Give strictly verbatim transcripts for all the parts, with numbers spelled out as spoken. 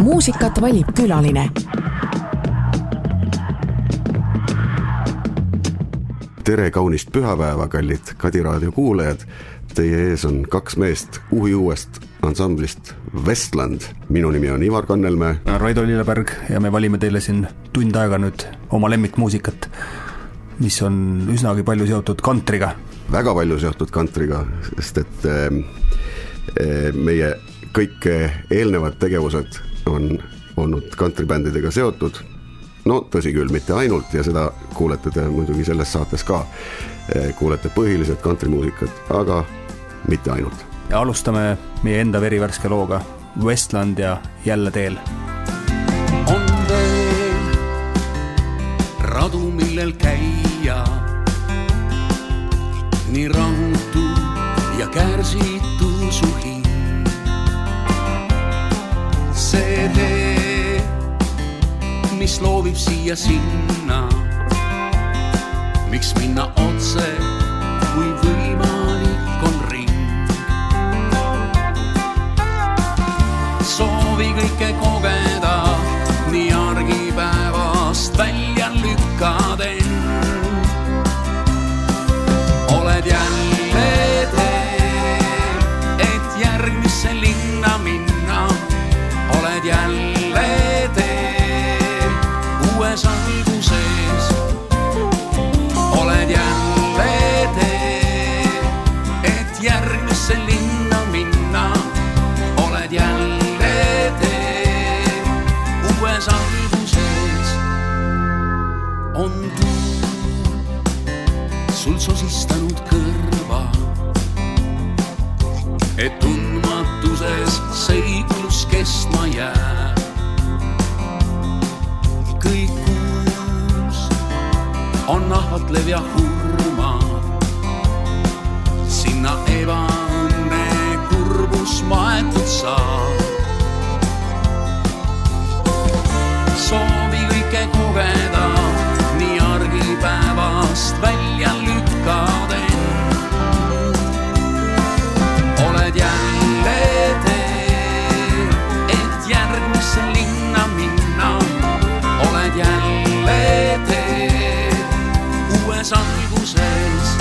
muusikat valib külaline. Tere kaunist pühapäeva, kallid Kadi raadio kuulajad. Teie ees on kaks meest uhi uuest ansamblist Westland. Minu nimi on Ivar Kannelmäe. Raido Lilleberg ja me valime teile siin tund aega nüüd oma lemmikmuusikat, mis on üsnagi palju seotud kantriga. Väga palju seotud kantriga, sest et äh, meie kõik eelnevad tegevused on olnud kantribändidega seotud. No tõsi küll, mitte ainult, ja seda kuulete te muidugi selles saates ka. Kuulete põhiliselt kantrimuusikat, aga mitte ainult. Ja alustame meie enda verivärske looga Westland ja Jälle teel. On veel radu, millel käia, nii rantu ja kärsitu suhi. See tee, mis loovib siia sinna, miks minna otse, kui võimalik on ring. Soovi kõike kogeda, nii argipäevast välja lükkaden. Oled jälle teel, et järgmisse linna minna. Oled jälle teel, uues alguses. Oled jälle teel, et järgmisse linna minna. Oled jälle teel, uues alguses. On tuul sul sosistanud kõrva, et tundmatuses seiklus kestma jää. Kõik kuus on ahvatlev ja hurma, sinna ebaõnne kurbus maetud saab. Soovi kõike kogeda, nii argipäevast välja lükkaden. Oled jälle teel, et järgmisse linna minna. Oled jälle teel, uues alguses.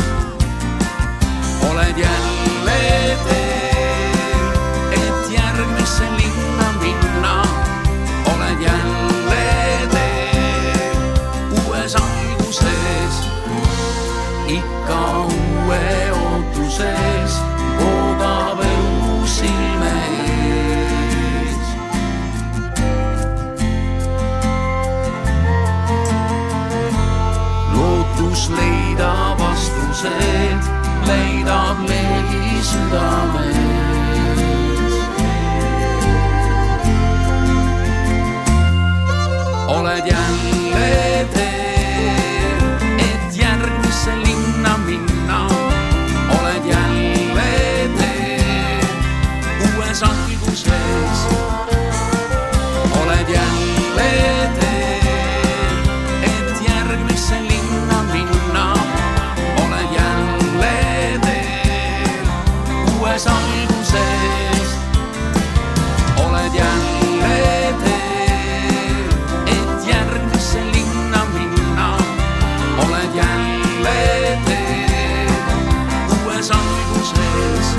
Oled jälle teel, et järgmisse linna minna. Oled jälle teel, uues alguses. Ikka uue ootuses voogab elu silme ees. Lootus leida vastused, leidab leegi südames. Oled jälle teel, et järgmisse linna minna. Oled jälle teel, uues alguses. Oled jälle teel, et järgmisse linna minna. Oled jälle teel, uues alguses. Oled jälle teel, et järgmisse linna minna. Oled jälle teel, uues alguses.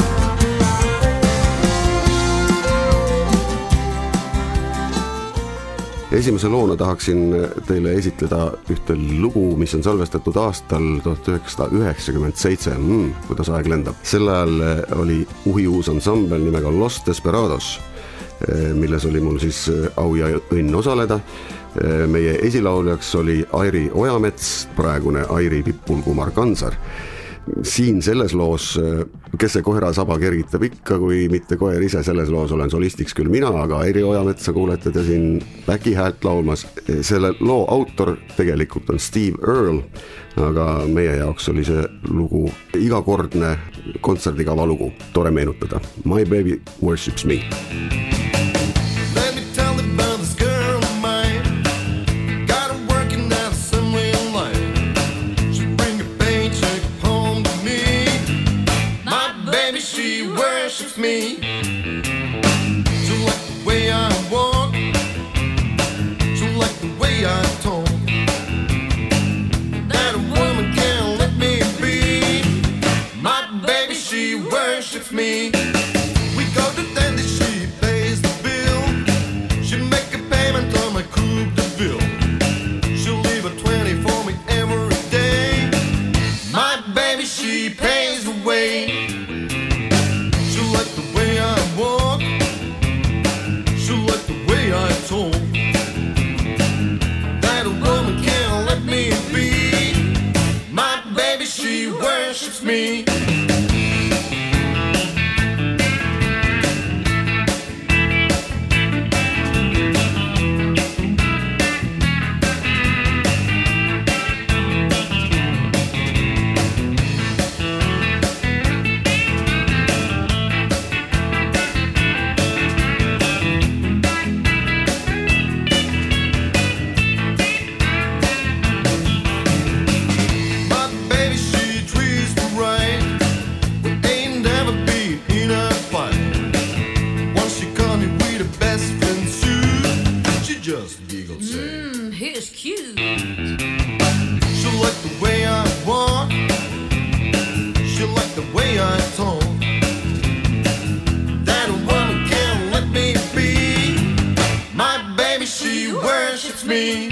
Esimese loona tahaksin teile esitleda ühte lugu, mis on salvestatud aastal tuhat üheksasada üheksakümmend seitse. Mm, kuidas aeg lendab. Sel ajal oli uhi uus ansambel nimega Los Desperados, milles oli mul siis au ja õnn osaleda. Meie esilauljaks oli Airi Ojamets, praegune Airi Pippulkumar Kansar. Siin selles loos, kes see koera saba kergitab ikka, kui mitte koer ise, selles loos olen solistiks küll mina, aga Airi Ojametsa kuulete te siin väki häält laulmas. Selle loo autor tegelikult on Steve Earle, aga meie jaoks oli see lugu igakordne kontserdikava lugu. Tore meenutada. My baby worships me. Me, so like the way I walk, just giggled, say, Mmm, he's cute. she'll like the way I walk, she'll like the way I talk. That woman can't let me be. My baby, she worships me.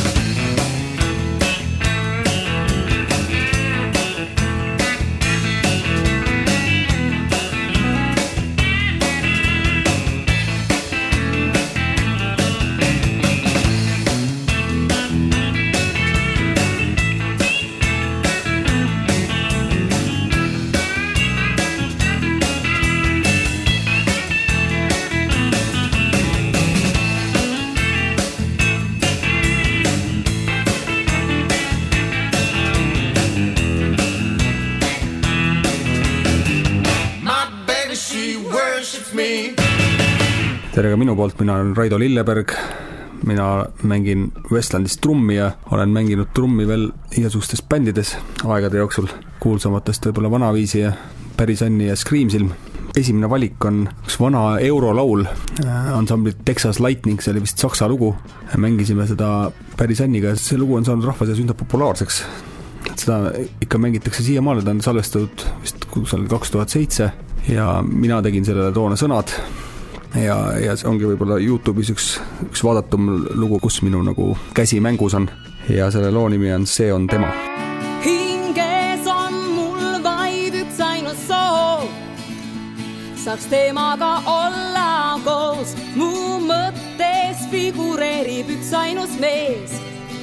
tere ka minu poolt, mina olen Raido Lilleberg, mina mängin Westlandis trummi ja olen mänginud trummi veel igasugustes bändides aegade jooksul, kuulsamatest võib-olla Vanaviisi ja Päris Anni ja Screamsilm. Esimene valik on üks vana eurolaul ansamblit Texas Lightning, see oli vist saksa lugu, mängisime seda Päris Anniga ja see lugu on saanud rahva seas üsna populaarseks. Seda ikka mängitakse siiamaale, ta on salvestatud vist kaks tuhat seitse ja mina tegin sellele toona sõnad ja, ja see ongi võib-olla YouTube'is üks, üks vaadatum lugu, kus minu nagu käsi mängus on ja selle loo nimi on See on tema. Hinges on mul vaid üks ainus soov, saaks temaga olla koos, mu mõttes figureerib üks ainus mees.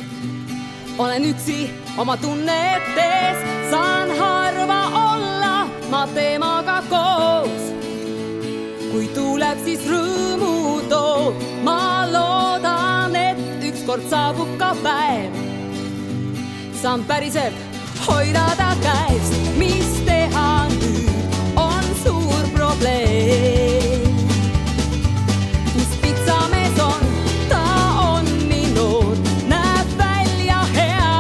Olen üksi oma tunnetes, saan harva olla ma temaga koos. Kui tuleb siis rõõmu too, ma loodan, et ükskord saabub ka päev. Saan päriselt hoida ta käest, mis teha nüüd on suur probleem. Kus pitsamees on, ta on nii noor, näeb välja hea.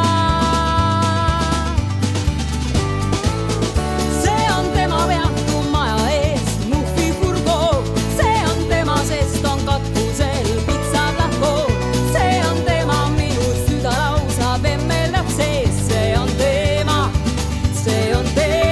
See on tema peatu maja ees, muhvi furgo. See on tema, sest on katusel pitsad lahkool. See on tema, minu süda lausa vemmeldab sees. See on tema, see on tema.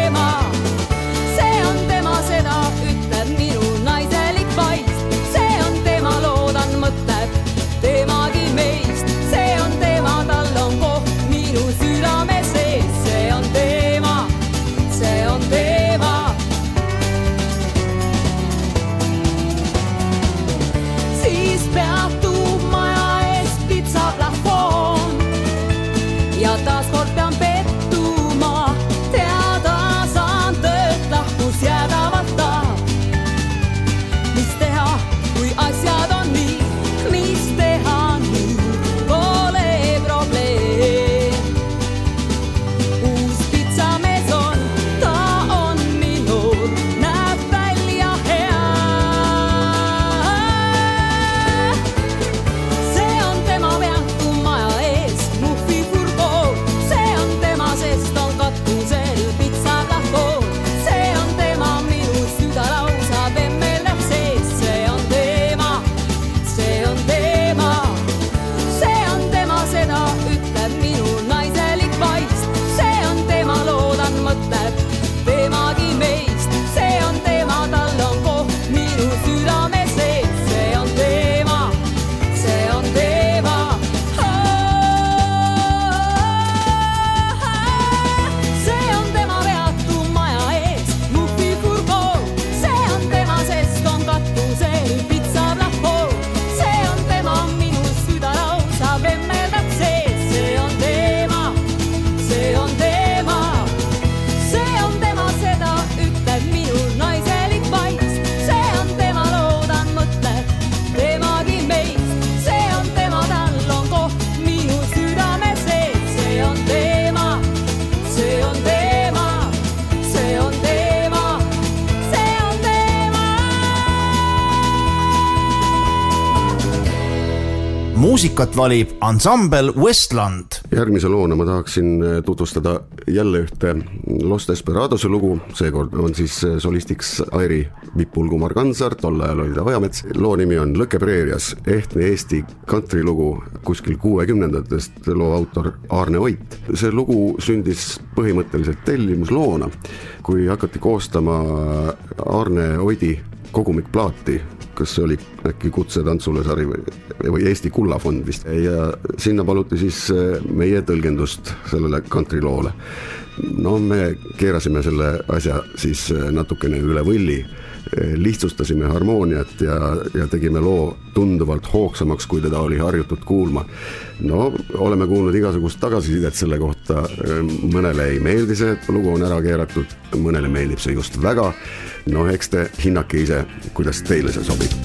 muusikat valib ansambel Westland. Järgmise loona ma tahaksin tutvustada jälle ühte Los Desperadose lugu, seekord on siis solistiks Airi Vipulgu-Mar Kanzar, tol ajal oli ta Vajamets. Loo nimi on Lõkke preerias, ehtne Eesti country lugu kuskil kuuekümnendatest, loo autor Aarne Oit. See lugu sündis põhimõtteliselt tellimusloona, kui hakati koostama Aarne Oidi kogumikplaati, kas see oli äkki Kutsetantsule sari või, või Eesti Kullafond vist. Ja sinna paluti siis meie tõlgendust sellele country loole. No me keerasime selle asja siis natukene üle võlli, lihtsustasime harmooniat ja, ja tegime loo tunduvalt hoogsamaks, kui teda oli harjutud kuulma. No, oleme kuulnud igasugust tagasisidet selle kohta, mõnele ei meeldi see, et lugu on ära keeratud, mõnele meeldib see just väga. No eks te hinnake ise, kuidas teile see sobib.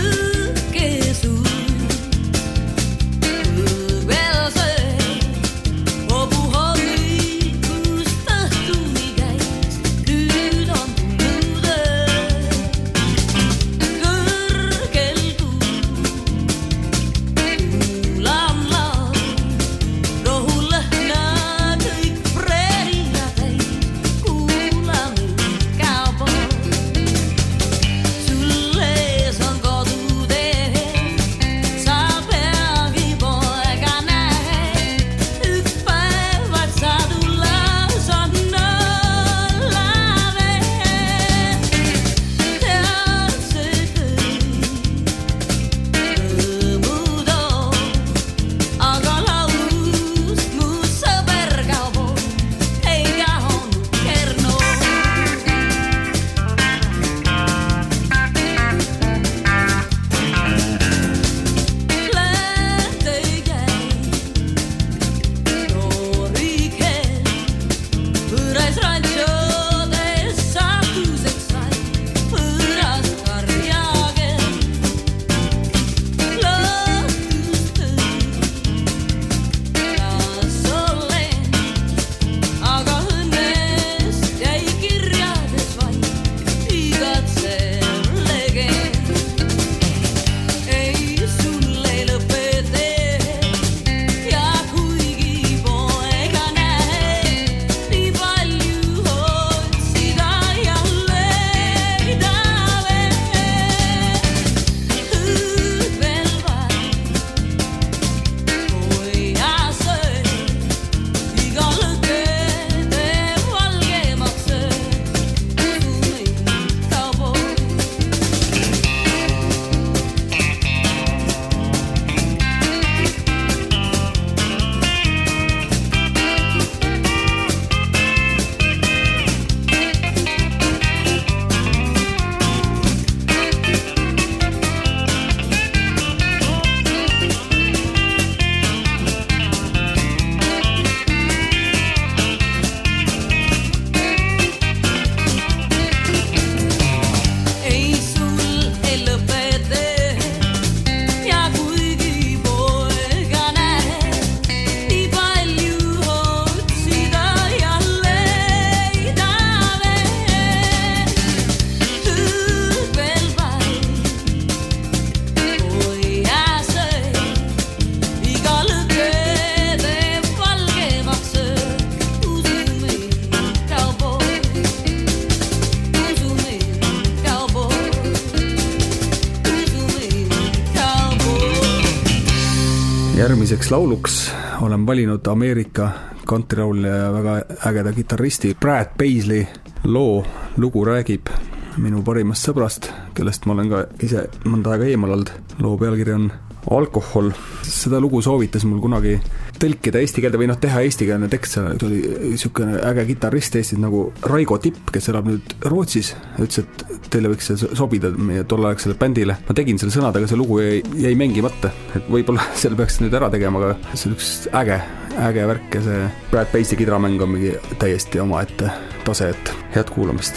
Järgmiseks lauluks olen valinud Ameerika countrylaulja ja väga ägeda kitarristi Brad Paisley loo. Lugu räägib minu parimast sõbrast, kellest ma olen ka ise mõnda aega eemal olnud. Loo pealkiri on Alkohol. Seda lugu soovitas mul kunagi tõlkida eesti keelde või noh, teha eestikeelne tekst. See oli niisugune äge kitarrist Eestis nagu Raigo Tipp, kes elab nüüd Rootsis. Ütles, et teile võiks see sobida meie tolleaegsele bändile. Ma tegin selle sõnadega, see lugu jäi, jäi mängimata. Et võib-olla selle peaks nüüd ära tegema, aga see on üks äge, äge värk ja see Brad Paisley kidramäng on mingi täiesti oma ette tase, et head kuulamist.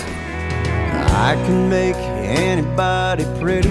I can make anybody pretty.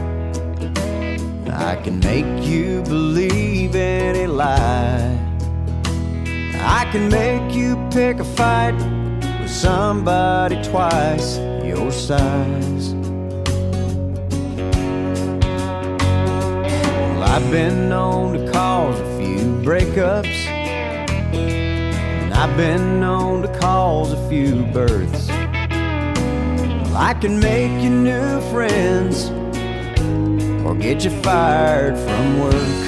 I can make you believe any lie. I can make you pick a fight with somebody twice your size. Well, I I've been known to cause a few breakups, and I've been known to cause a few births. Well, I can make you new friends or get you fired from work.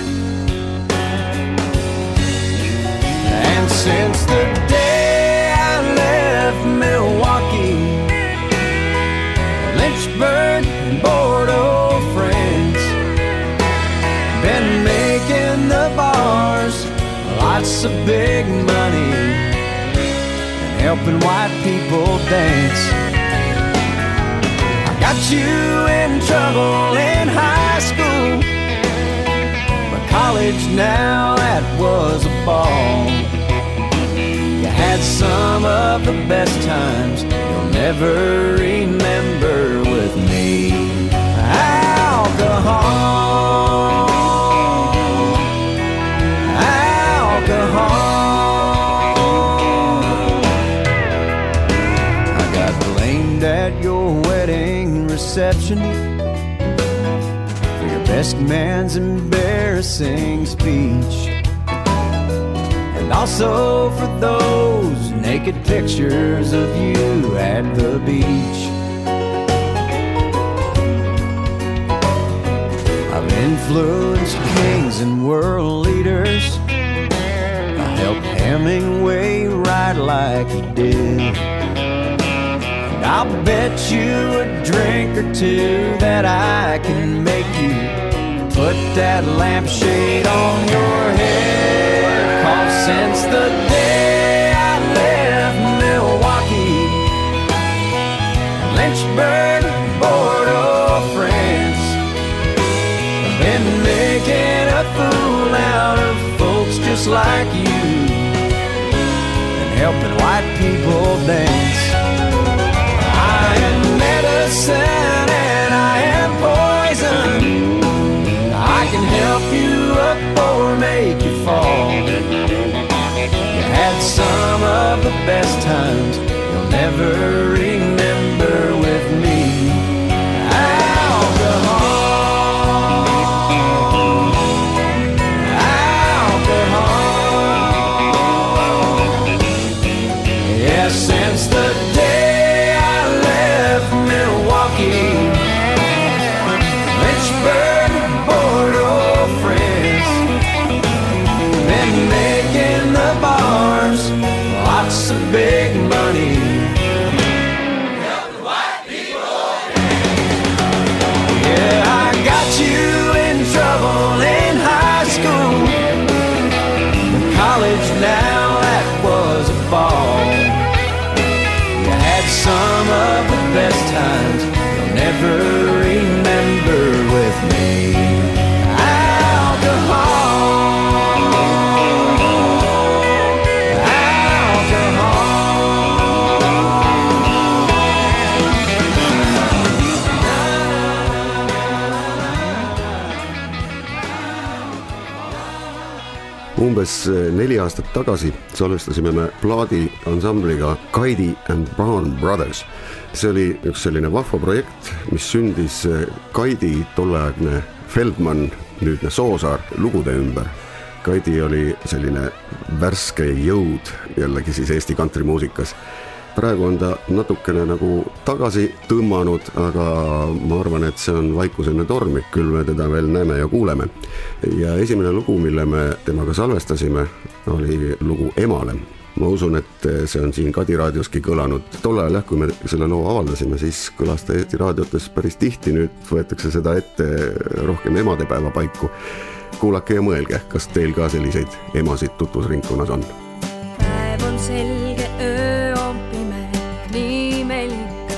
And since the day I left Milwaukee, Lynchburg and Bordeaux, France, been making the bars lots of big money and helping white people dance. I got you in trouble in high school, but college now, that was a ball. You had some of the best times you'll never remember with me. Alcohol, alcohol. I got blamed at your wedding reception for your best man's embarrassing speech, and also for those naked pictures of you at the beach. I've influenced kings and world leaders. I helped Hemingway write like he did, and I'll bet you a drink or two that I can make you put that lampshade on your head. 'Cause since the day I left Milwaukee, Lynchburg, Bordeaux, France, I've been making a fool out of folks just like you and helping white people dance. I am medicine and I am poison. I can help you up or make you fall. You had some of the best times you'll never remember with me. Alcohol, alcohol. Yeah, since the day I left Milwaukee, Lynchburg, Bordeaux, France, been making the bars lots of big money. Yeah, I got you in trouble in high school, but college now, that was a ball. You had some of the best times you'll never remember with me. Umbes neli aastat tagasi salvestasime me plaadi ansambliga Kaidi and Brown Brothers. See oli üks selline vahva projekt, mis sündis Kaidi tolleaegne Feldman, nüüdne Soosaar lugude ümber. Kaidi oli selline värske jõud jällegi siis Eesti kantrimuusikas. Praegu on ta natukene nagu tagasi tõmmanud, aga ma arvan, et see on vaikusenne tormi, küll me teda veel näeme ja kuuleme. Ja esimene lugu, mille me temaga salvestasime, oli lugu Emale. Ma usun, et see on siin Kadi raadioski kõlanud. Tol ajal, jah, kui me selle loo avaldasime, siis kõlas ta Eesti raadiotes päris tihti, nüüd võetakse seda ette rohkem emadepäeva paiku. Kuulake ja mõelge, kas teil ka selliseid emasid tutvusringkonnas on. Päev on selge, öö on pime, nii meil ikka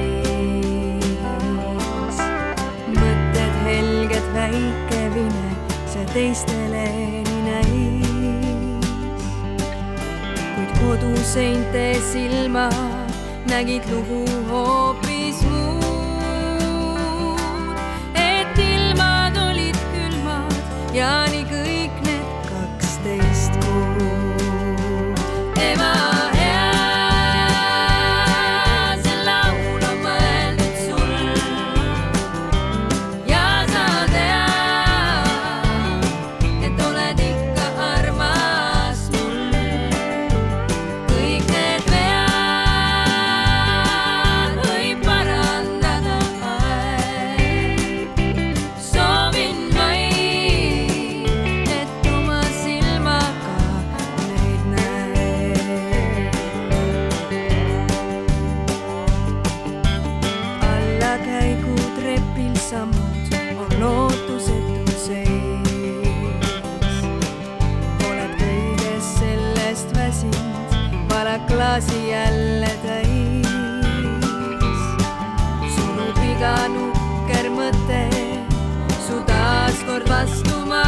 käis. Mõtted helged, väike vime, see teistele nii näis. Kuid koduseinte silma nägid lugu hoopis muud, et ilmad olid külmad ja nii kõik need kaksteist kuud. Ema hea, see laul on mõeldud sul ja sa tead, klaasi jälle täis. Sulub iga nukker mõte su taas kord vastuma.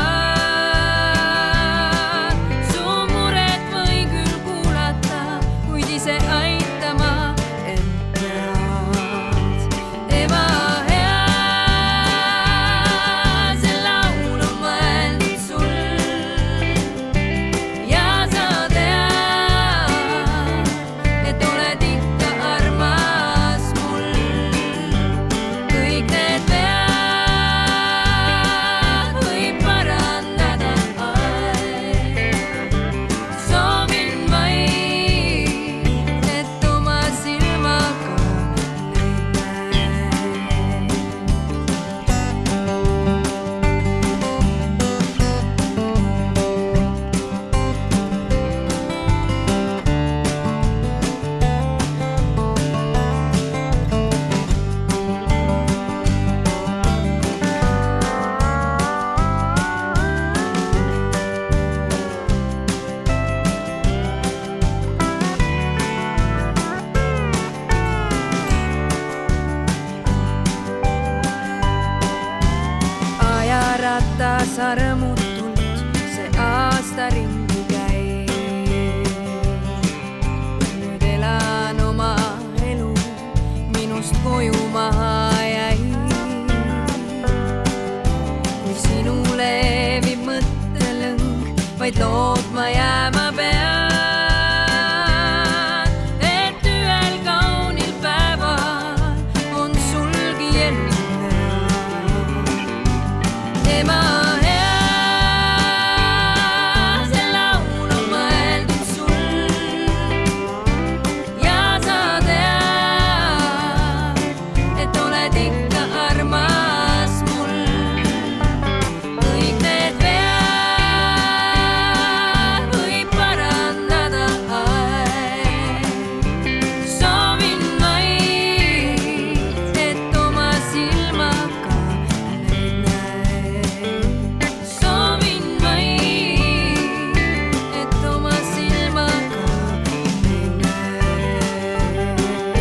Su muret või küll kuulata, kuid ise aitama end pead. Ema hea, see laul on mõeldud sul ja sa tead, et oled ikka armas mul. Kõik need vead võib parandada aeg. Soovin vaid, et oma silmaga neid näed. Ajaratas armutult see aasta ringi käib. Nüüd elan oma elu, minust koju maha jäi. Kui sinule viib mõttelõng, vaid lootma jääma pead, et ühel kaunil päeval on sulgi elu hea. Ema hea, see laul on mõeldud sul ja sa tead, et oled ikka armas mul. Kõik need vead võib parandada aeg. Soovin vaid, et oma silmaga neid näed. Soovin vaid, et oma silmaga neid näed.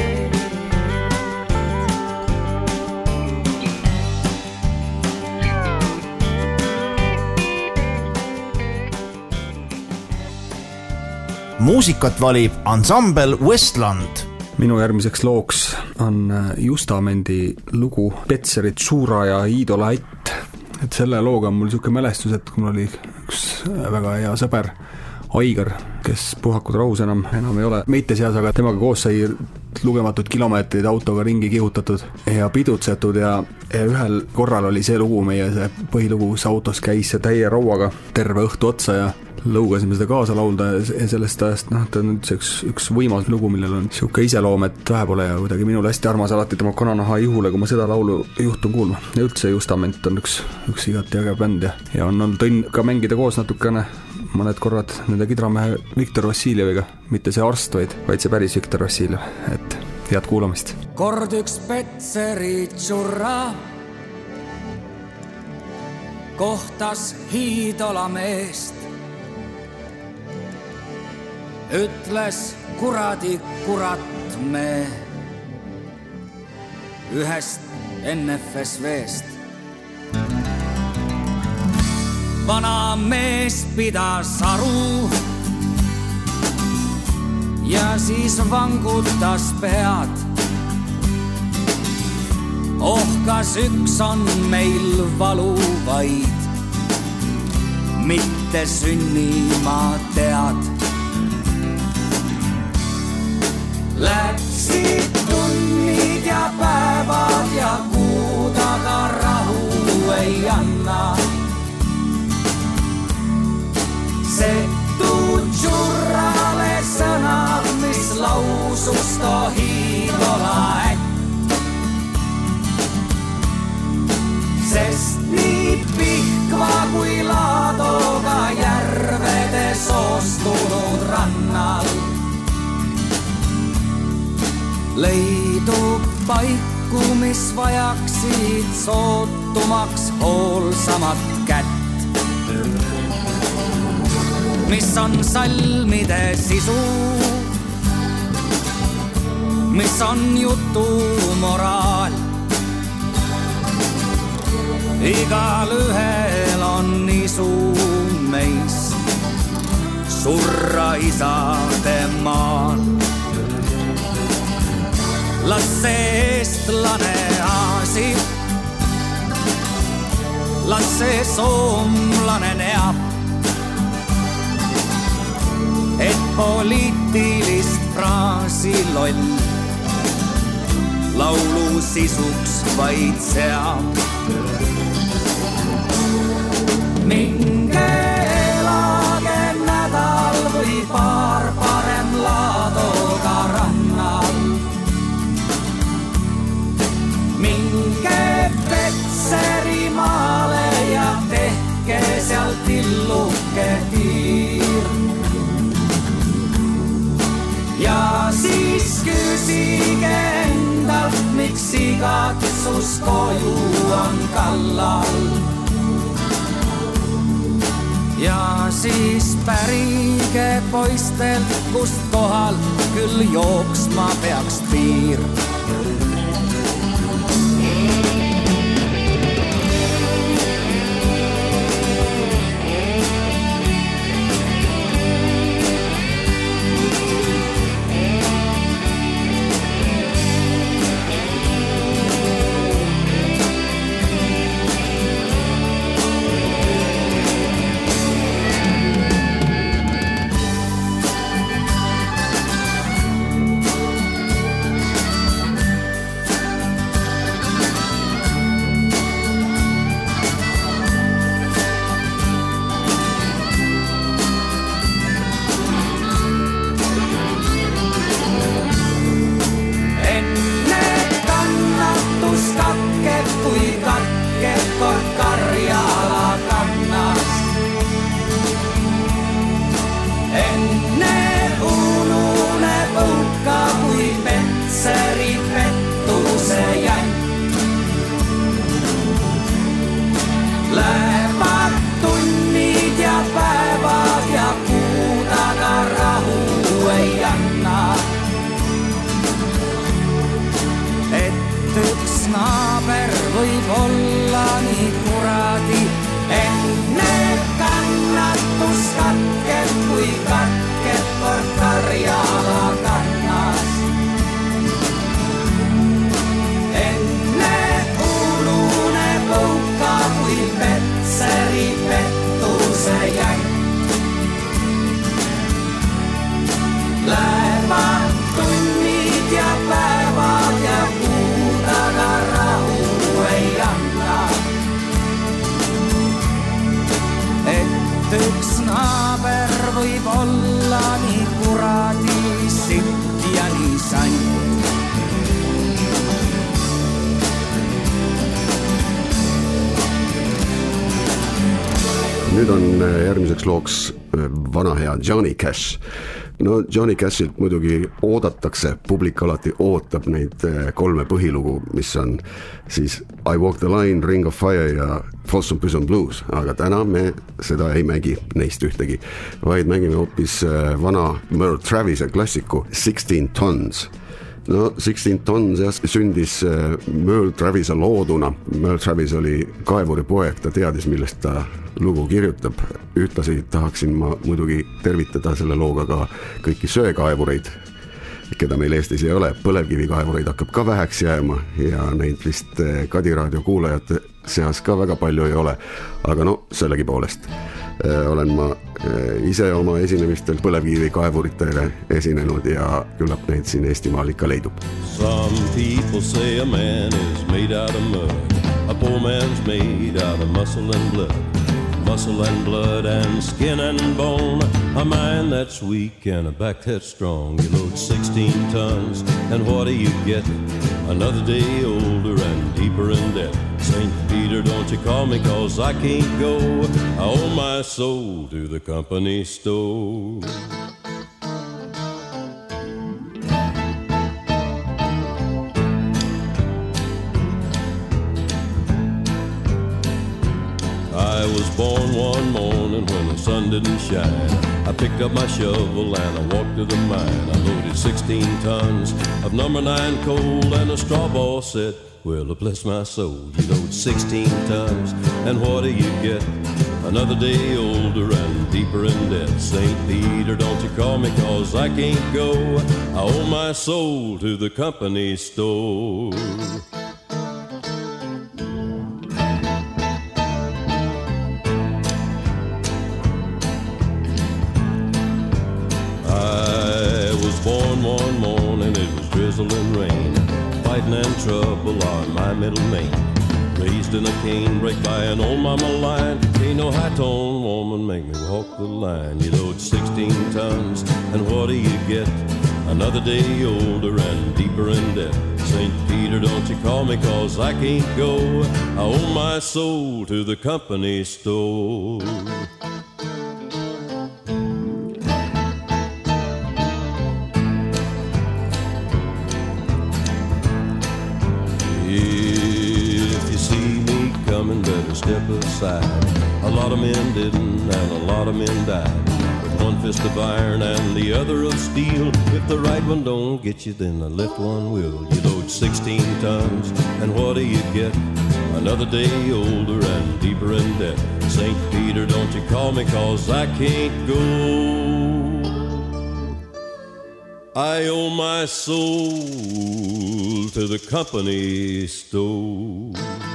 muusikat valib ansambel Westland. Minu järgmiseks looks on Justamendi lugu Petserit Suura ja Iidola Ätt. Et selle looga on mul niisugune mälestus, et kui mul oli üks väga hea sõber Aigar, kes puhakud rahus enam, enam ei ole meite seas, aga temaga koos sai lugematud kilomeetrid autoga ringi kihutatud ja pidutsetud ja, ja ühel korral oli see lugu, meie see põhilugu, kus autos käis see täie rauaga terve õhtu otsa ja lõugasime seda kaasa laulda ja sellest ajast, noh, ta on üldse üks, üks võimas lugu, millel on siuke iseloom, et vähe pole ja kuidagi minule hästi armas alati tema kananaha ihule, kui ma seda laulu juhtun kuulma. Ja üldse Justament on üks, üks igati äge bänd ja, ja on olnud õnn ka mängida koos natukene mõned korrad nende kidramehe Viktor Vassiljeviga, mitte see arst, vaid, vaid see päris Viktor Vassiljev, et head kuulamist. Kord üks Petserit Suura kohtas Iidola meest. Ütles kuradi kurat me ühest N F S V-st. Vana mees pidas aru ja siis vangutas pead. Oh, kas üks on meil valu vaid, mitte sünnima tead. Läksid tunnid ja päevad ja kuud, aga rahu ei anna. Setud Surrale sõnad, mis lausus too Iidola Ätt. Sest nii Pihkva kui Laadoga järvede soostunud rannal leidub paiku, mis vajaksid sootumaks hoolsamat kätt. Mis on salmide sisu, mis on jutu moraal. Igal ühel on isu meist surra isade maal. Las see eestlane aasib, las see soomlane neab, et poliitilist fraasi loll laulu sisuks vaid seab. Minge elage nädal või paar parem laadoga rannal. Minge Petseri maale ja tehke seal tilluke tiir. Ja siis küsige endalt, miks igatsus koju on kallal. Ja siis pärige poistelt, kust kohal küll jooksma peaks piir. Naaber võib olla nii kuradi, enne kannatus katkeb, kui katkeb kord karjala kannas. Enne unune põuka, kui Petseri pettuse jänk. Lähevad tunnid ja päevad ja kuud, aga rahu ei anna. Et üks naaber võib olla nii kuradi sitt ja nii sant. Nüüd on järgmiseks looks vana hea Johnny Cash. No Johnny Cashilt muidugi oodatakse, publik alati ootab neid kolme põhilugu, mis on siis I Walk the Line, Ring of Fire ja Folsom Prison Blues, aga täna me seda ei mängi neist ühtegi, vaid mängime hoopis vana Merle Travise klassiku sixteen tons. No sixteen tons jah, sündis Merle Travise looduna. Merle Travis oli kaevuri poeg, ta teadis, millest ta lugu kirjutab. Ühtlasi tahaksin ma muidugi tervitada selle looga ka kõiki söekaevureid, keda meil Eestis ei ole. Põlevkivikaevureid hakkab ka väheks jääma ja neid vist Kadiraadio kuulajate seas ka väga palju ei ole. Aga no sellegi poolest olen ma ise oma esinemistel põlevkivikaevuritele esinenud ja küllap neid siin Eestimaal ikka leidub. Some people say a man is made out of mud. A poor man's made out of muscle and blood. Muscle and blood and skin and bone. A mind that's weak and a back that's strong. You load sixteen tons and what do you get? Another day older and deeper in debt. Saint Peter, don't you call me cause I can't go. I owe my soul to the company store. I was born one morning when the sun didn't shine. I picked up my shovel and I walked to the mine. I loaded sixteen tons of number nine coal, and the straw boss said, well, bless my soul, you load sixteen tons, and what do you get? Another day older and deeper in debt. Saint Peter, don't you call me, cause I can't go. I owe my soul to the company store. I was born one morning, it was drizzling rain. Fighting and trouble are my middle name. Raised in a canebrake by an old mama lion. Ain't no high-tone woman make me walk the line. You load sixteen tons, and what do you get? Another day older and deeper in debt. Saint Peter, don't you call me, cause I can't go. I owe my soul to the company store. Better step aside. A lot of men didn't, and a lot of men died. With one fist of iron and the other of steel. If the right one don't get you, then the left one will. You load sixteen tons, and what do you get? Another day older and deeper in debt. Saint Peter, don't you call me, cause I can't go. I owe my soul to the company store.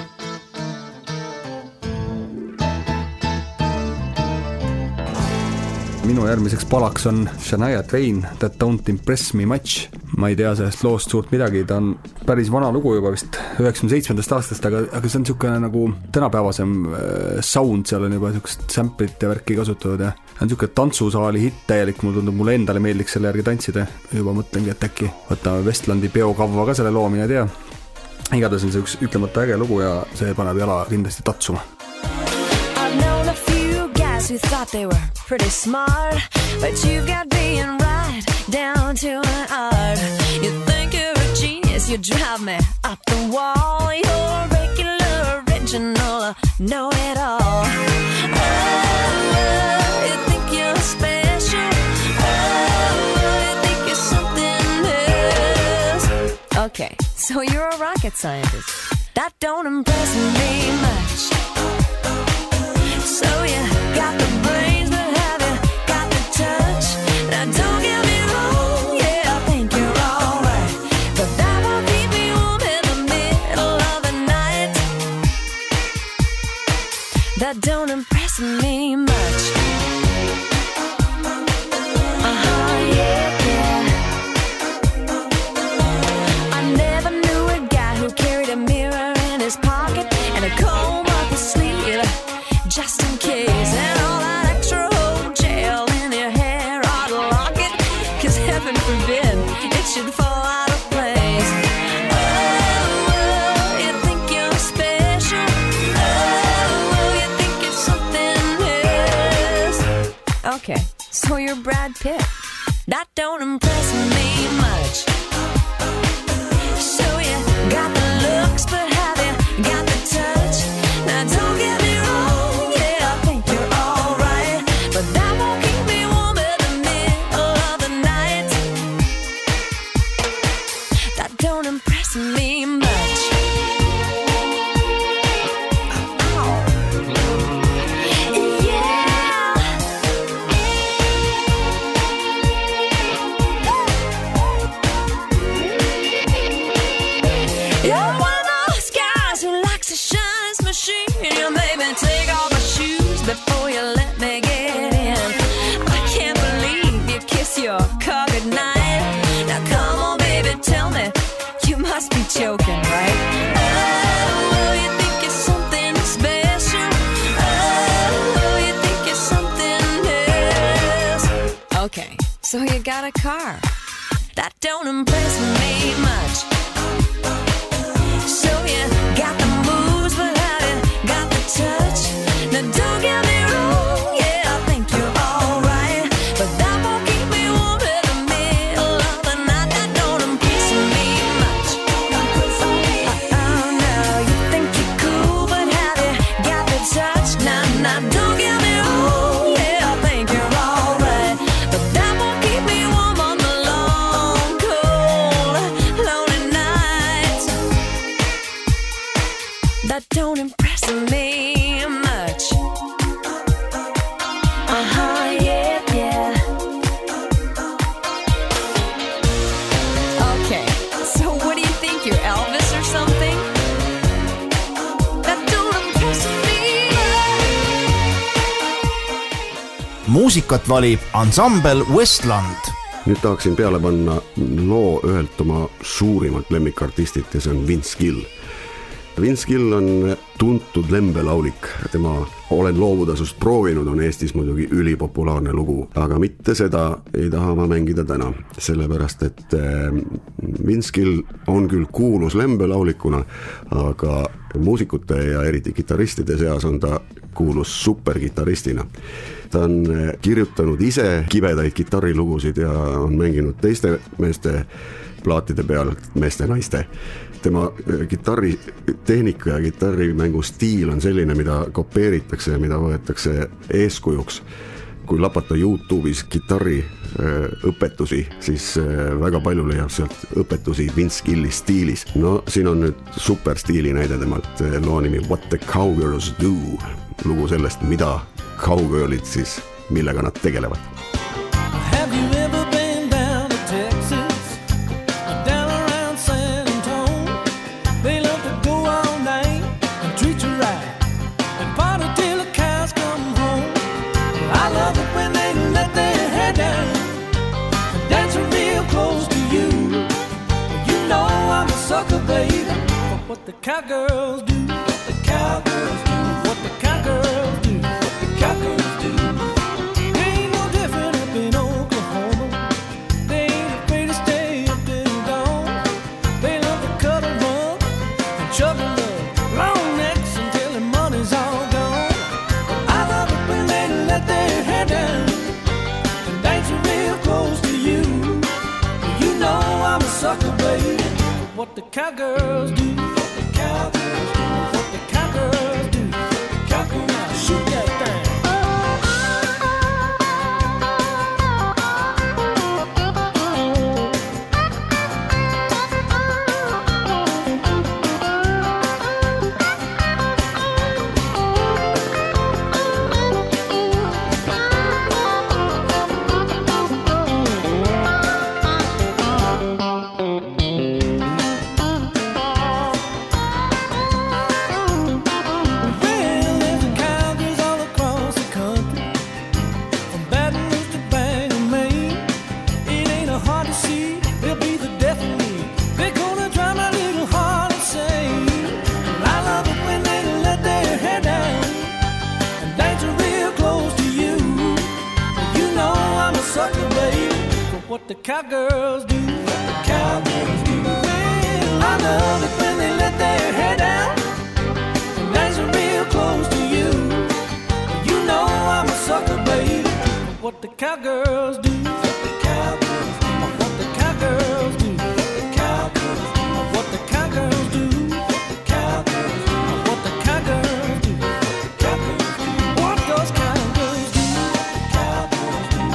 Minu järgmiseks palaks on Shania Twain, That Don't Impress Me Much. Ma ei tea sellest loost suurt midagi, ta on päris vana lugu juba vist üheksakümne seitsmendast aastast, aga, aga see on niisugune nagu tänapäevasem sound, seal on juba niisugust samplit ja värki kasutatud ja on niisugune tantsusaali hitt täielik, mul tundub, mulle endale meeldiks selle järgi tantsida. Juba mõtlengi, et äkki võtame Westlandi peokavva ka selle loo, mine tea. Igatahes on see üks ütlemata äge lugu ja see paneb jala kindlasti tatsuma. Who thought they were pretty smart, but you got being right down to an art. You think you're a genius, you drive me up the wall. You're regular, original, know it all. Oh, you think you're special. Oh, you think you're something else. Okay, so you're a rocket scientist. That don't impress me much. So you got the brains, but have you got the touch? Now don't get me wrong, yeah, I think you're alright, but that won't keep me warm in the middle of the night. That don't impress me much. Uh-huh, yeah, yeah. I never knew a guy who carried a mirror in his pocket and a comb up his sleeve, just in case, and all that extra old gel in your hair ought to lock it, cause heaven forbid it should fall out of place. Oh, oh, you think you're special. Oh, oh, you think you're something else. Okay, so you're Brad Pitt. That don't impress me much. So you got the looks, but have you got the touch? Now don't get me wrong, me much. Yeah. You're one of those guys who likes to shine his machine. You made me take off my shoes before you let me get in. I can't believe you kiss your car goodnight. Now come on, baby, tell me, you must be joking, right? Oh, you think you're something special. Oh, you think you're something else. Okay, so you got a car. That don't impress me much. So you got the moves, but have you got the touch? Now don't get me wrong, yeah, I think you're alright, but that won't keep me warm in the middle of the night. That don't impress me much. Oh, oh no, you think you're cool, but have you got the touch? Nah, nah. muusikat valib ansambel Westland. Nüüd tahaksin peale panna loo ühelt oma suurimalt lemmikartistit ja see on Vince Gill. Vince Gill on tuntud lembelaulik, tema Olen loovutasust proovinud on Eestis muidugi ülipopulaarne lugu, aga mitte seda ei taha ma mängida täna, sellepärast et Vince Gill on küll kuulus lembelaulikuna, aga muusikute ja eriti kitarristide seas on ta kuulus superkitaristina. Ta on kirjutanud ise kibedaid kitarrilugusid ja on mänginud teiste meeste plaatide peal, meeste naiste. Tema kitarritehnika ja kitarrimängu stiil on selline, mida kopeeritakse ja mida võetakse eeskujuks. Kui lapata YouTube'is kitarri õpetusi, siis väga palju leiab sealt õpetusi Vince Gilli stiilis. No siin on nüüd superstiili näide temalt loo nimi What the Cowgirls Do, lugu sellest, mida cowgirlid siis, millega nad tegelevad. What the cowgirls do, what the cowgirls do, what the cowgirls do, what the cowgirls do. They ain't no different up in Oklahoma. They ain't afraid to stay up till dawn. They love to cuddle up and chug a love long necks until the money's all gone. I love it when they let their hair down and dance real close to you. You know I'm a sucker, baby. What the cowgirls do. Cowgirls do what the cowgirls do. Cowgirls now shoot that thing. What the cowgirls do, what the cowgirls do. Well, I love it when they let their hair down and dance real close to you. You know I'm a sucker, baby. What the cowgirls do, what the cowgirls do, what the cowgirls do, what the cowgirls do, what the cowgirls do, what the cowgirls do, what the cowgirls do, the cowgirls do, what those cowgirls do, the cowgirls do.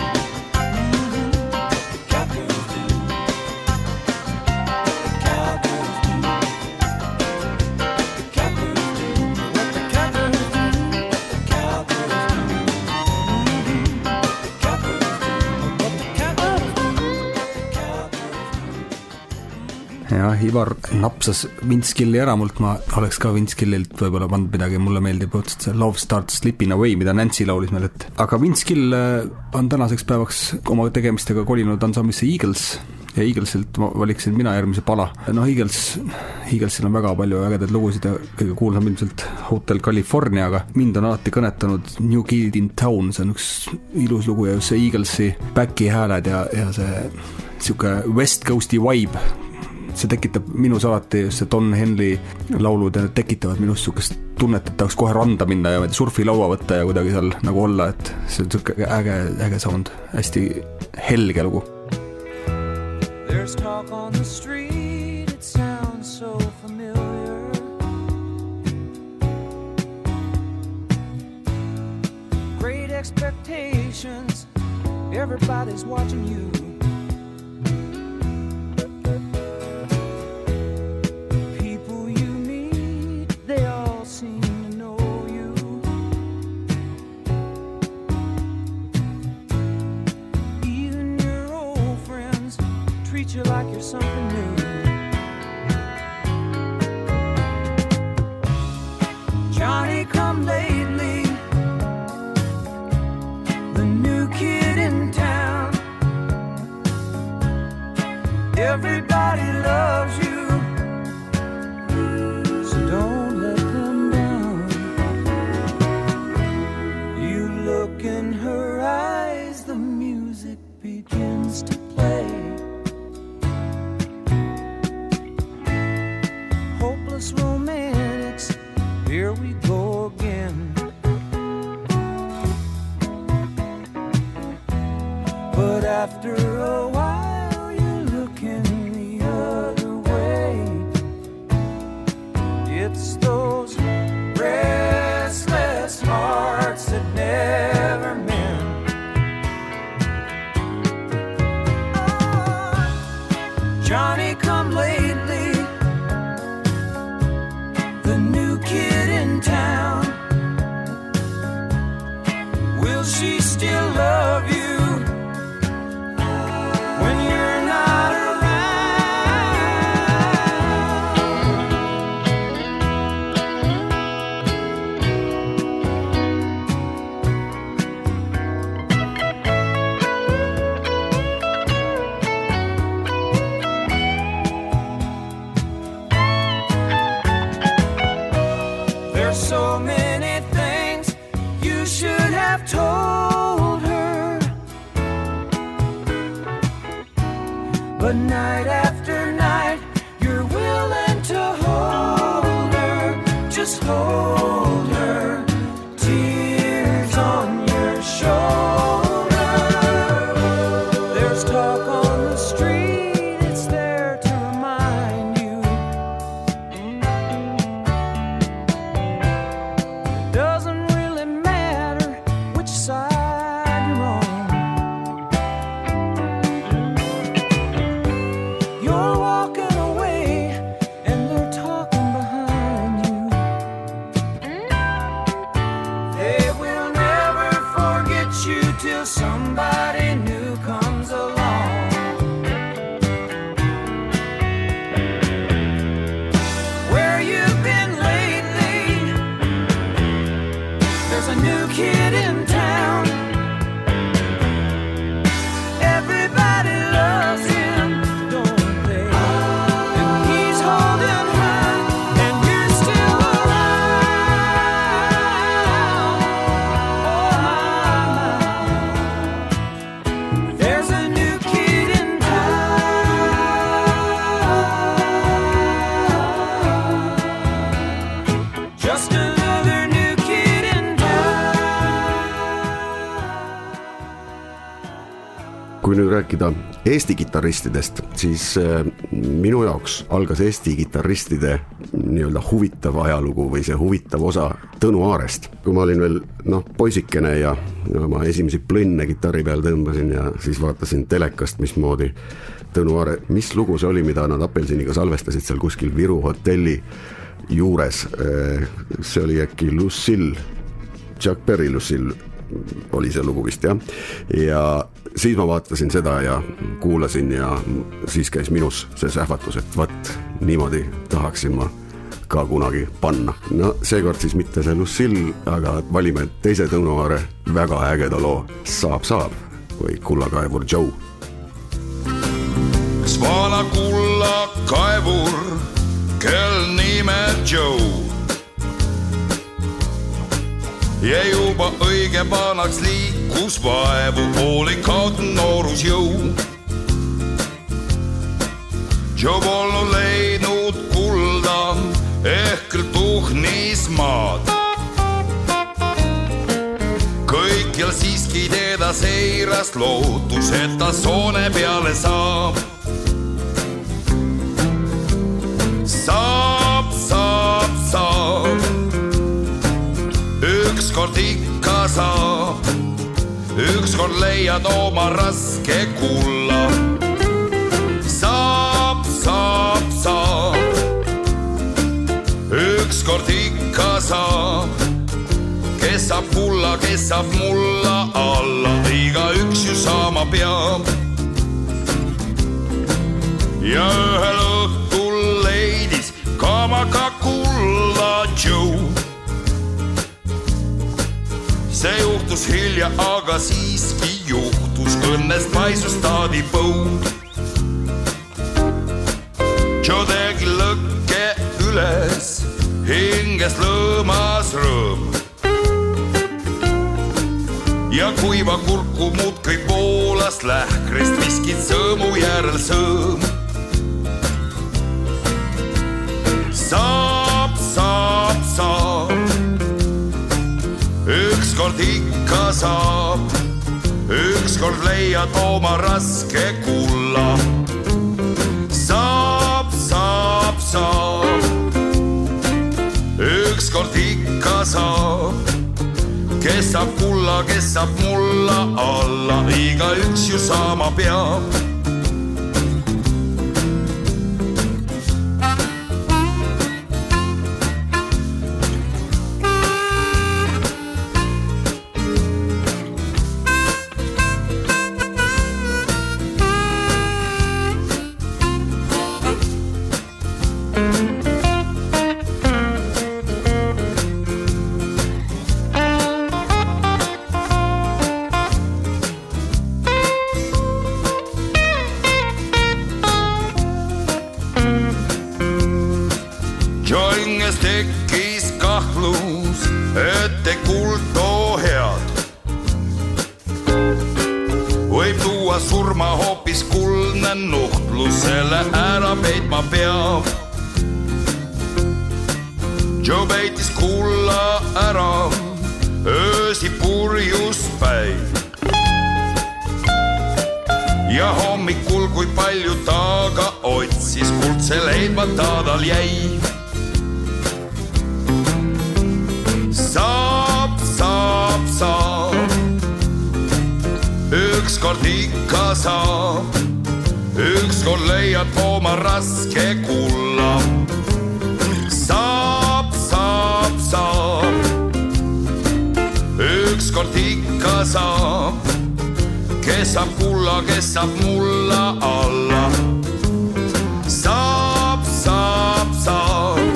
Ja Ivar napsas Vince Gilli ära mult, ma oleks ka Vince Gillilt võib-olla pannud midagi, mulle meeldib otseselt see Love Starts Slipping Away, mida Nancy laulis meil, et aga Vince Gill on tänaseks päevaks oma tegemistega kolinud ansamblisse Eagles ja Eaglesilt valiksin mina järgmise pala. No Eagles, Eaglesil on väga palju ägedaid lugusid ja kõige kuulsam ilmselt Hotel California, aga mind on alati kõnetanud New Kid in Town, see on üks ilus lugu ja just see Eaglesi backi hääled ja, ja see siuke West Coasti vibe, see tekitab minus alati just see Don Henley laulud ja tekitavad minust sukest tunnet, et tahaks kohe randa minna ja surfilaua võtta ja kuidagi seal nagu olla, et see on siuke äge, äge sound, hästi helge lugu. There's talk on the street, it sounds so familiar. Great expectations, everybody's watching you. You like you're something new. Johnny come lately, the new after a while you're looking the other way. It's those restless hearts that never mend. Oh, Johnny come lately, the new kid in town. Will she still love you when you're not There's so many things you should have told her, but night after night you're willing to hold her, just hold her, tears on your shoulder. There's talk on the street, it's there to remind you. It doesn't really matter which side you're on. You're walking away and they're talking behind you. They will never forget you till somebody new comes along. Where you been lately? There's a new kid in town. Everybody loves him, don't they? And he's holding her, and you're still around. Oh my, my. There's a new kid in town. Just another new kid in kui nüüd rääkida Eesti kitarristidest, siis äh, minu jaoks algas Eesti kitarristide nii-öelda huvitav ajalugu või see huvitav osa Tõnu Aarest. Kui ma olin veel noh, poisikene ja no, ma esimesi plõnne kitarri peal tõmbasin ja siis vaatasin telekast, mismoodi Tõnu Aare, mis lugu see oli, mida nad Apelsiniga salvestasid seal kuskil Viru hotelli juures. Äh, see oli äkki Lucille, Chuck Berry Lucille oli see lugu vist, jah. Ja siis ma vaatasin seda ja kuulasin ja siis käis minus see sähvatus, et vat, niimoodi tahaksin ma ka kunagi panna. No seekord siis mitte see Lucille, aga valime teise Tõnu Aare väga ägeda loo Saab, saab või Kullakaevur Joe. Kas vana kullakaevur, kel nime Joe, ja juba õige vanaks liikus vaevu, oli kaotanud noorus jõu. Joe polnud leidnud kulda, ehk küll tuhnis maad. Kõikjal siiski teda seiras lootus, et ta soone peale saab. Saab, saab, saab, ükskord ikka saab, ükskord leiad oma raske kulla. Saab, saab, saab, ükskord ikka saab, kes saab kulla, kes saab mulla alla, iga üks ju saama peab. Ja ühel õhtul leidis kamaga kulla Joe. See juhtus hilja, aga siiski juhtus, õnnest paisus taadi põud. Joe tegi lõkke üles, hinges lõõmas rõõm. Ja kuiva kurku muudkõi Poolast lähkrist viskid sõõmu järel sõõm. Saab, saab, saab, ükskord ikka saab, ükskord leiad oma raske kulla. Saab, saab, saab, ükskord ikka saab. Kes saab kulla, kes saab mulla alla, iga üks ju saama peab. Joinges tekkis kahtlus, et te kuulto head. Võib tuua surma hoopis kuldne nuhtlus, selle ära peitma peab. Joe peitis kulla ära, öösi purjus päiv. Ja hommikul, kui palju taga otsis, kuldse leidma taadal jäi. Saab, saab, saab, ükskord ikka saab, ükskord leiad oma raske kulla. Saab, saab, saab, ükskord ikka saab, kes saab kulla, kes saab mulla alla. Saab, saab, saab,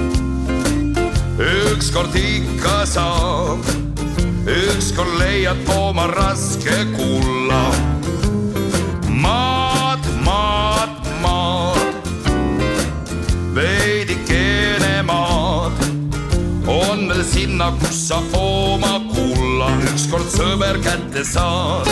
ükskord ikka saab, ükskord leiad oma raske kulla. Maad, maad, maad, veidikene maad, on veel sinna, kus sa oma kulla ükskord sõber kätte saad.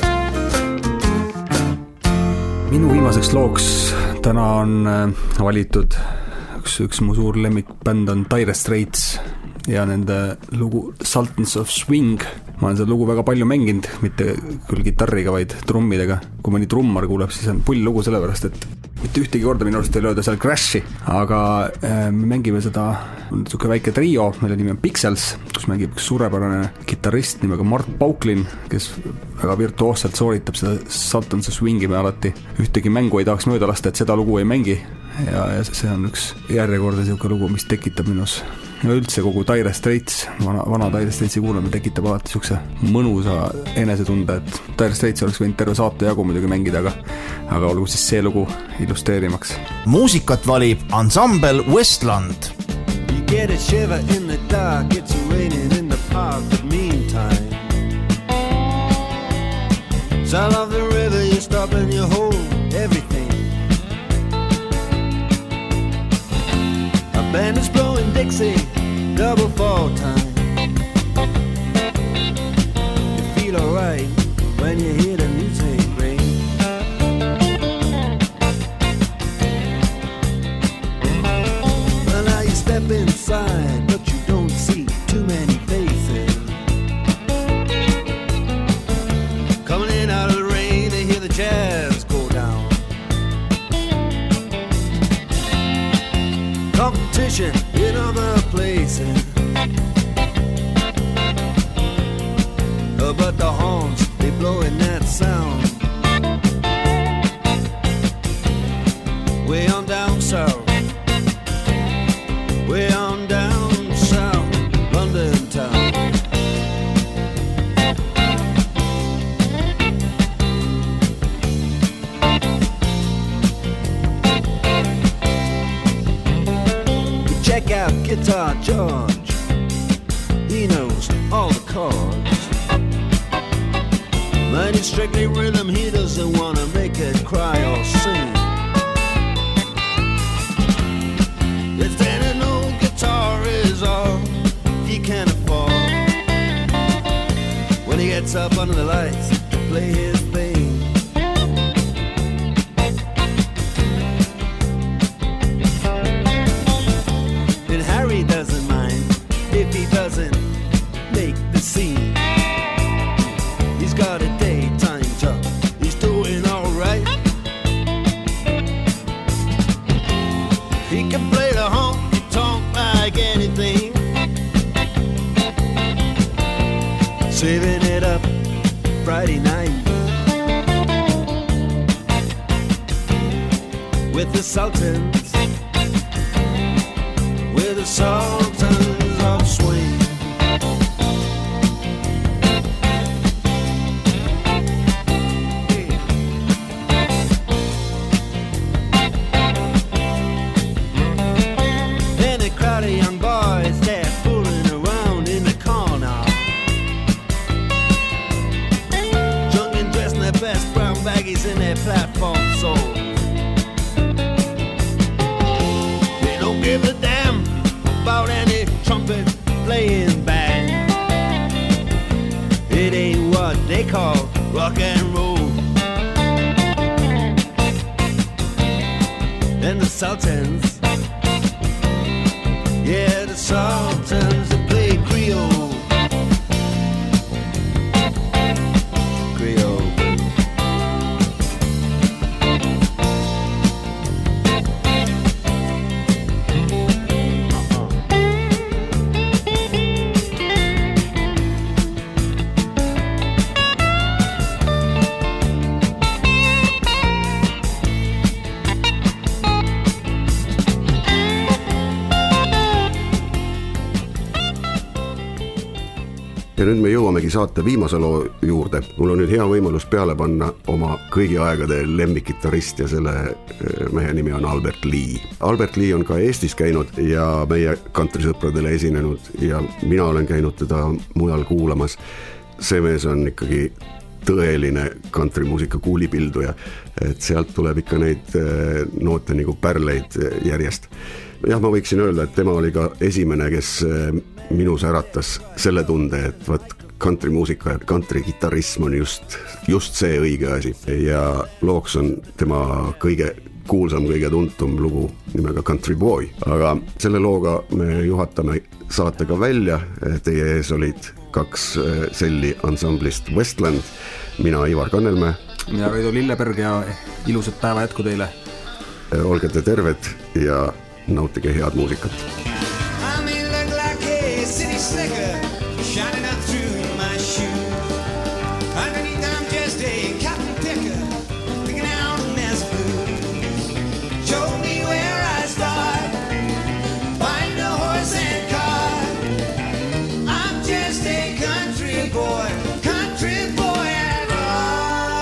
Minu viimaseks looks täna on valitud üks, üks mu suur lemmikbänd on Dire Straits ja nende lugu Sultans of Swing. Ma olen seda lugu väga palju mänginud, mitte küll kitarriga, vaid trummidega. Kui mõni trummar kuuleb, siis on pull lugu sellepärast, et mitte ühtegi korda minu arust ei lööda seal Crashi, aga äh, me mängime seda niisugune väike trio, mille nimi on Pixels, kus mängib üks suurepärane kitarrist nimega Mart Pauklin, kes väga virtuoosselt sooritab seda Sultans of Swingi me alati ühtegi mängu ei tahaks mööda lasta, et seda lugu ei mängi ja, ja see on üks järjekordne niisugune lugu, mis tekitab minus ja üldse kogu Dire Straits, vana, vana Dire Straitsi kuulamine tekitab alati niisuguse mõnusa enesetunde, et Dire Straits oleks võinud terve saate jagu muidugi mängida, aga, aga olgu siis see lugu illustreerimaks. Muusikat valib ansambel Westland. You get a shiver in the dark, it's raining in the park, but meantime South of the river, you stop and you hold everything. A band is blowing Dixie, double fall time. You feel alright when you hear the music ring. Well, now you step inside, but you don't see too many faces. Coming in out of the rain, they hear the jazz go down. Competition in other places, uh, but the horns, they blow in that sound. Way on down south, way on down south, London town. Check out Guitar George, he knows all the chords. But it's strictly rhythm, he doesn't want to make it cry or sing. If then an old guitar is all he can afford, when he gets up under the lights to play his thing. He doesn't mind if he doesn't make the scene. He's got a day saving it up Friday night with the Sultans, with the Sultans of swing. Then a crowd of young boys, they're fooling around in the corner, drunk and dressed in their best brown baggies in their platform soles. They don't give a damn about any trumpet playing band. It ain't what they call rock and roll. And the Sultans, yeah, the Sultans that play Creole, Creole. Ja nüüd me jõuamegi saate viimase loo juurde. Mul on nüüd hea võimalus peale panna oma kõigi aegade lemmikgitarrist ja selle mehe nimi on Albert Lee. Albert Lee on ka Eestis käinud ja meie kantrisõpradele esinenud ja mina olen käinud teda mujal kuulamas. See mees on ikkagi tõeline kantrimuusika kuulipilduja, et sealt tuleb ikka neid noote nagu pärleid järjest. Jah, ma võiksin öelda, et tema oli ka esimene, kes minus äratas selle tunde, et võt kantrimuusika ja kantrigitarrism on just, just see õige asi. Ja looks on tema kõige kuulsam, kõige tuntum lugu nimega Country Boy. Aga selle looga me juhatame saatega välja. Teie ees olid kaks selli ansamblist Westland, mina Ivar Kannelmäe. Mina Raido Lilleberg ja ilusat päeva jätku teile. Olge te terved ja nautige head muusikat. I may look like a city slicker shining up through my shoe. Underneath I'm just a cotton picker picking out a mess of blues. Show me where I start, find a horse and cart. I'm just a country boy, country boy at heart.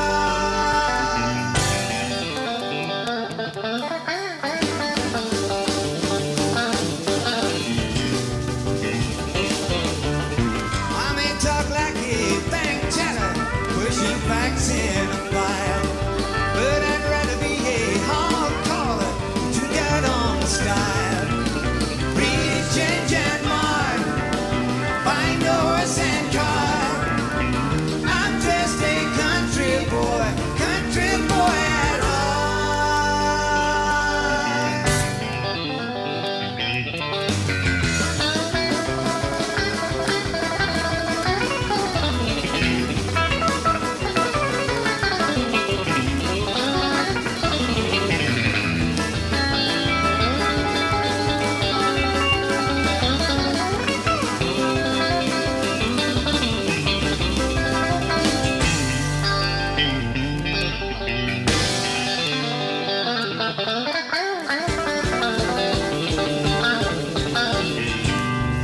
I may talk like a bank teller, pushing facts in a file, but I'd rather be a hog caller to get on the style. Read, change and mark, find a horse and cart. I'm just a country boy, country boy at heart.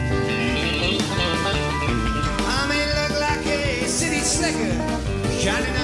I may look like a city slicker shining